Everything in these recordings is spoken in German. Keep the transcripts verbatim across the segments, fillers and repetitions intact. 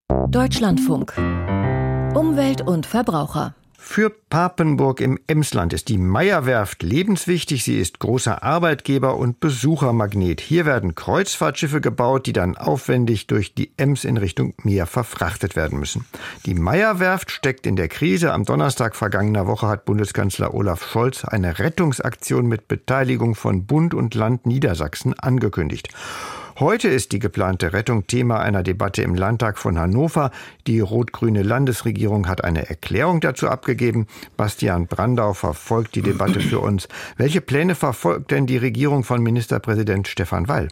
Deutschlandfunk. Umwelt und Verbraucher. Für Papenburg im Emsland ist die Meyer-Werft lebenswichtig. Sie ist großer Arbeitgeber und Besuchermagnet. Hier werden Kreuzfahrtschiffe gebaut, die dann aufwendig durch die Ems in Richtung Meer verfrachtet werden müssen. Die Meyer-Werft steckt in der Krise. Am Donnerstag vergangener Woche hat Bundeskanzler Olaf Scholz eine Rettungsaktion mit Beteiligung von Bund und Land Niedersachsen angekündigt. Heute ist die geplante Rettung Thema einer Debatte im Landtag von Hannover. Die rot-grüne Landesregierung hat eine Erklärung dazu abgegeben. Bastian Brandau verfolgt die Debatte für uns. Welche Pläne verfolgt denn die Regierung von Ministerpräsident Stefan Weil?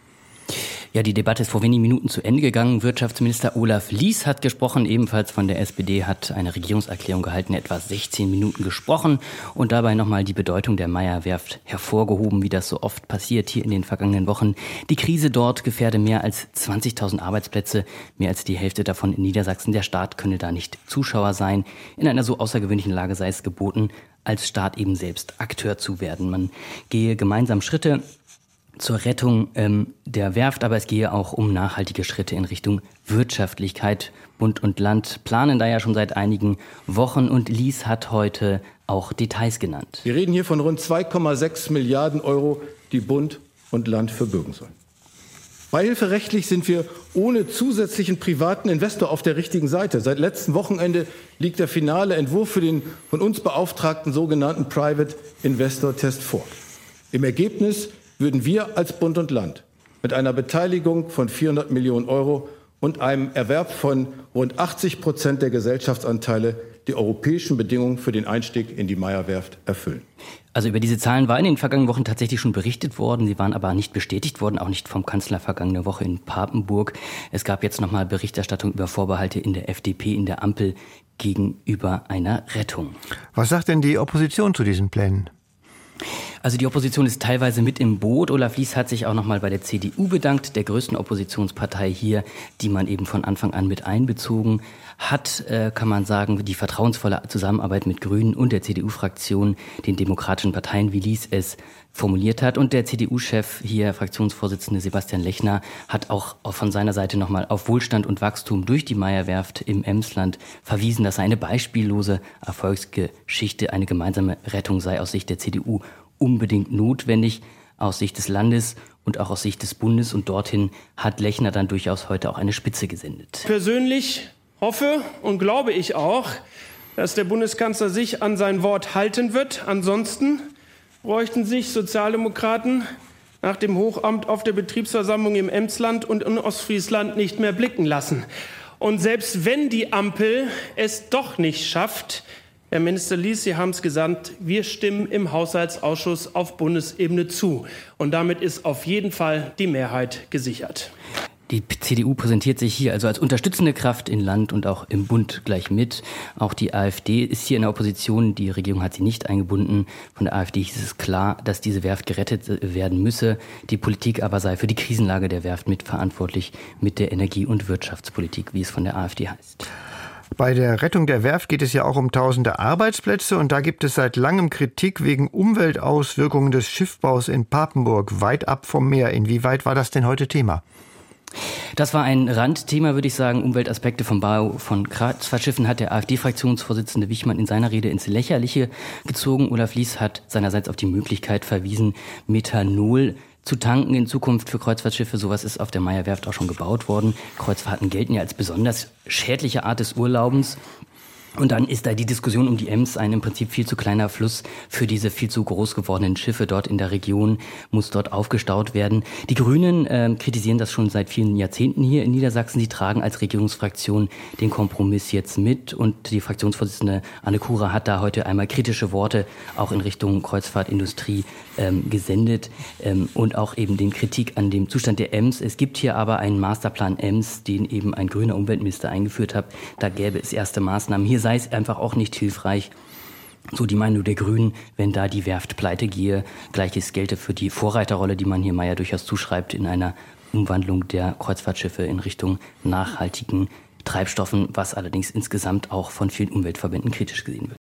Ja, die Debatte ist vor wenigen Minuten zu Ende gegangen. Wirtschaftsminister Olaf Lies hat gesprochen, ebenfalls von der S P D, hat eine Regierungserklärung gehalten, etwa sechzehn Minuten gesprochen und dabei nochmal die Bedeutung der Meyer-Werft hervorgehoben, wie das so oft passiert hier in den vergangenen Wochen. Die Krise dort gefährde mehr als zwanzigtausend Arbeitsplätze, mehr als die Hälfte davon in Niedersachsen. Der Staat könne da nicht Zuschauer sein. In einer so außergewöhnlichen Lage sei es geboten, als Staat eben selbst Akteur zu werden. Man gehe gemeinsam Schritte zur Rettung ähm, der Werft, aber es gehe auch um nachhaltige Schritte in Richtung Wirtschaftlichkeit. Bund und Land planen da ja schon seit einigen Wochen und Lies hat heute auch Details genannt. Wir reden hier von rund zwei Komma sechs Milliarden Euro, die Bund und Land verbürgen sollen. Beihilferechtlich sind wir ohne zusätzlichen privaten Investor auf der richtigen Seite. Seit letztem Wochenende liegt der finale Entwurf für den von uns beauftragten sogenannten Private Investor Test vor. Im Ergebnis würden wir als Bund und Land mit einer Beteiligung von vierhundert Millionen Euro und einem Erwerb von rund achtzig Prozent der Gesellschaftsanteile die europäischen Bedingungen für den Einstieg in die Meyer-Werft erfüllen. Also über diese Zahlen war in den vergangenen Wochen tatsächlich schon berichtet worden. Sie waren aber nicht bestätigt worden, auch nicht vom Kanzler vergangene Woche in Papenburg. Es gab jetzt nochmal Berichterstattung über Vorbehalte in der F D P, in der Ampel gegenüber einer Rettung. Was sagt denn die Opposition zu diesen Plänen? Also die Opposition ist teilweise mit im Boot. Olaf Lies hat sich auch noch mal bei der C D U bedankt, der größten Oppositionspartei hier, die man eben von Anfang an mit einbezogen hat, äh, kann man sagen, die vertrauensvolle Zusammenarbeit mit Grünen und der C D U-Fraktion, den demokratischen Parteien, wie Lies es formuliert hat. Und der C D U-Chef hier, Fraktionsvorsitzende Sebastian Lechner, hat auch von seiner Seite noch mal auf Wohlstand und Wachstum durch die Meyer-Werft im Emsland verwiesen, dass eine beispiellose Erfolgsgeschichte, eine gemeinsame Rettung sei aus Sicht der C D U unbedingt notwendig, aus Sicht des Landes und auch aus Sicht des Bundes. Und dorthin hat Lechner dann durchaus heute auch eine Spitze gesendet. Persönlich hoffe und glaube ich auch, dass der Bundeskanzler sich an sein Wort halten wird. Ansonsten bräuchten sich Sozialdemokraten nach dem Hochamt auf der Betriebsversammlung im Emsland und in Ostfriesland nicht mehr blicken lassen. Und selbst wenn die Ampel es doch nicht schafft, Herr Minister Lies, Sie haben es gesagt, wir stimmen im Haushaltsausschuss auf Bundesebene zu. Und damit ist auf jeden Fall die Mehrheit gesichert. Die C D U präsentiert sich hier also als unterstützende Kraft in Land und auch im Bund gleich mit. Auch die AfD ist hier in der Opposition. Die Regierung hat sie nicht eingebunden. Von der AfD ist es klar, dass diese Werft gerettet werden müsse. Die Politik aber sei für die Krisenlage der Werft mitverantwortlich mit der Energie- und Wirtschaftspolitik, wie es von der AfD heißt. Bei der Rettung der Werft geht es ja auch um tausende Arbeitsplätze und da gibt es seit langem Kritik wegen Umweltauswirkungen des Schiffbaus in Papenburg, weit ab vom Meer. Inwieweit war das denn heute Thema? Das war ein Randthema, würde ich sagen. Umweltaspekte vom Bau von Kreuzfahrtschiffen hat der AfD-Fraktionsvorsitzende Wichmann in seiner Rede ins Lächerliche gezogen. Olaf Lies hat seinerseits auf die Möglichkeit verwiesen, Methanol zu tanken in Zukunft für Kreuzfahrtschiffe. Sowas ist auf der Meyer-Werft auch schon gebaut worden. Kreuzfahrten gelten ja als besonders schädliche Art des Urlaubens. Und dann ist da die Diskussion um die Ems ein im Prinzip viel zu kleiner Fluss für diese viel zu groß gewordenen Schiffe dort in der Region, muss dort aufgestaut werden. Die Grünen äh, kritisieren das schon seit vielen Jahrzehnten hier in Niedersachsen. Sie tragen als Regierungsfraktion den Kompromiss jetzt mit und die Fraktionsvorsitzende Anne Kura hat da heute einmal kritische Worte auch in Richtung Kreuzfahrtindustrie ähm, gesendet ähm, und auch eben den Kritik an dem Zustand der Ems. Es gibt hier aber einen Masterplan Ems, den eben ein grüner Umweltminister eingeführt hat. Da gäbe es erste Maßnahmen. Hier sei es einfach auch nicht hilfreich, so die Meinung der Grünen, wenn da die Werft pleite gehe. Gleiches gelte für die Vorreiterrolle, die man hier Meyer durchaus zuschreibt, in einer Umwandlung der Kreuzfahrtschiffe in Richtung nachhaltigen Treibstoffen, was allerdings insgesamt auch von vielen Umweltverbänden kritisch gesehen wird.